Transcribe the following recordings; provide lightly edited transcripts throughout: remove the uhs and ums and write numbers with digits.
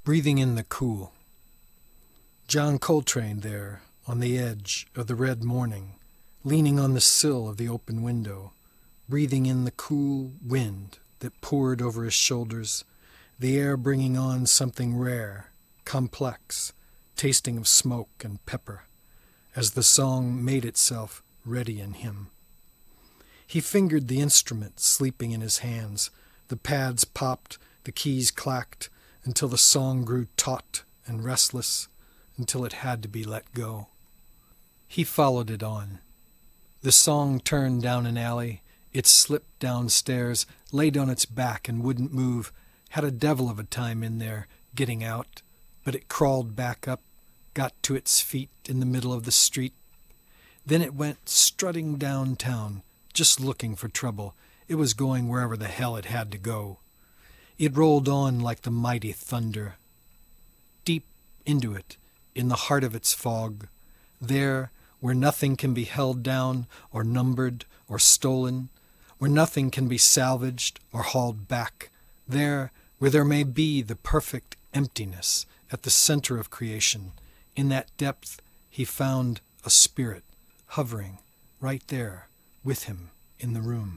Breathing in the cool. John Coltrane there, on the edge of the red morning, leaning on the sill of the open window, breathing in the cool wind that poured over his shoulders, the air bringing on something rare, complex, tasting of smoke and pepper, as the song made itself ready in him. He fingered the instrument sleeping in his hands. The pads popped, the keys clacked, until the song grew taut and restless, until it had to be let go. He followed it on. The song turned down an alley. It slipped downstairs, laid on its back and wouldn't move, had a devil of a time in there, getting out, but it crawled back up, got to its feet in the middle of the street. Then it went strutting downtown, just looking for trouble. It was going wherever the hell it had to go. It rolled on like the mighty thunder. Deep into it, in the heart of its fog, there, where nothing can be held down or numbered or stolen, where nothing can be salvaged or hauled back, there, where there may be the perfect emptiness at the center of creation, in that depth he found a spirit hovering right there with him in the room.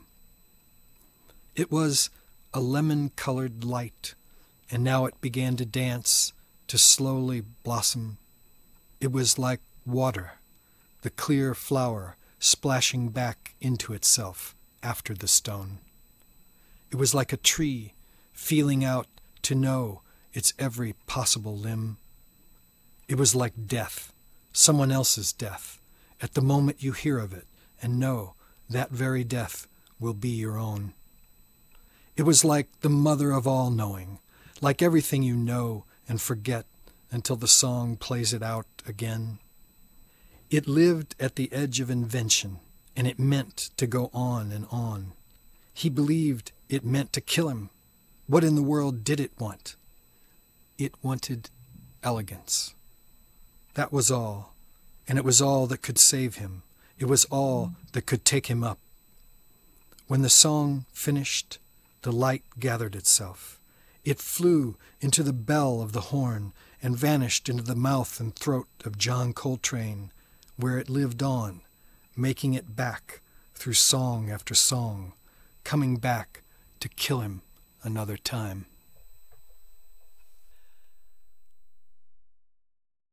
It was a lemon-colored light, and now it began to dance, to slowly blossom. It was like water, the clear flower splashing back into itself after the stone. It was like a tree feeling out to know its every possible limb. It was like death, someone else's death, at the moment you hear of it and know that very death will be your own. It was like the mother of all knowing, like everything you know and forget until the song plays it out again. It lived at the edge of invention, and it meant to go on and on. He believed it meant to kill him. What in the world did it want? It wanted elegance. That was all, and it was all that could save him. It was all that could take him up. When the song finished, the light gathered itself. It flew into the bell of the horn and vanished into the mouth and throat of John Coltrane, where it lived on, making it back through song after song, coming back to kill him another time.